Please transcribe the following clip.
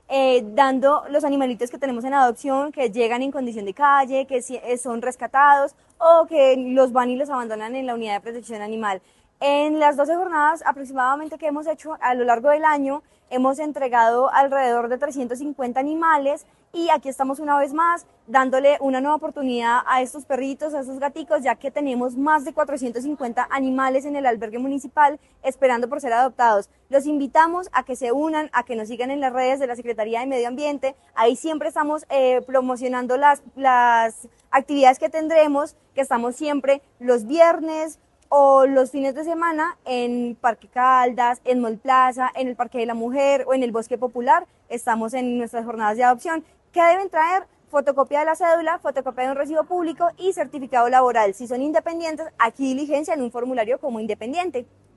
dando los animalitos que tenemos en adopción, que llegan en condición de calle, que son rescatados o que los van y los abandonan en la unidad de protección animal. En las 12 jornadas aproximadamente que hemos hecho a lo largo del año, hemos entregado alrededor de 350 animales y aquí estamos una vez más dándole una nueva oportunidad a estos perritos, a estos gaticos, ya que tenemos más de 450 animales en el albergue municipal esperando por ser adoptados. Los invitamos a que se unan, a que nos sigan en las redes de la Secretaría de Medio Ambiente. Ahí siempre estamos promocionando las actividades que tendremos, que estamos siempre los viernes o los fines de semana en Parque Caldas, en Mall Plaza, en el Parque de la Mujer o en el Bosque Popular. Estamos en nuestras jornadas de adopción. ¿Qué deben traer? Fotocopia de la cédula, fotocopia de un recibo público y certificado laboral. Si son independientes, aquí diligencian un formulario como independiente.